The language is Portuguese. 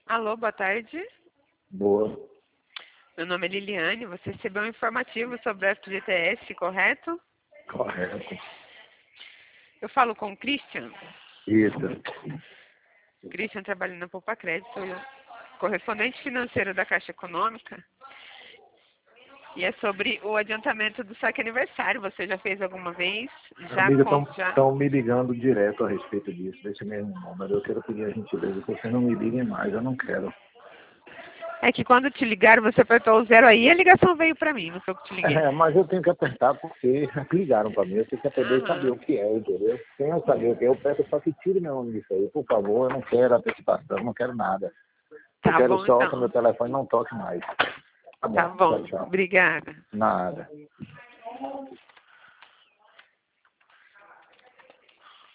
Alô, boa tarde. Boa. Meu nome é Liliane. Você recebeu um informativo sobre o FGTS, correto? Correto. Eu falo com o Christian. Isso. Christian trabalha na Poupa Crédito, correspondente financeiro da Caixa Econômica. E é sobre o adiantamento do saque aniversário. Você já fez alguma vez? Amiga, estão me ligando direto a respeito disso, desse mesmo número. Eu quero pedir a gentileza que você não me ligue mais, eu não quero. É que quando te ligaram, você apertou o 0 aí e a ligação veio para mim, não foi eu que te liguei. Mas eu tenho que apertar porque ligaram para mim, eu tenho que aprender a saber o que é, entendeu? Sem eu saber o que é, eu peço só que tire meu nome disso aí, por favor, eu não quero antecipação, não quero nada. Eu Tá quero bom, só que então. meu telefone não toque mais. Tá bom. Tchau, tchau. Obrigada. Nada.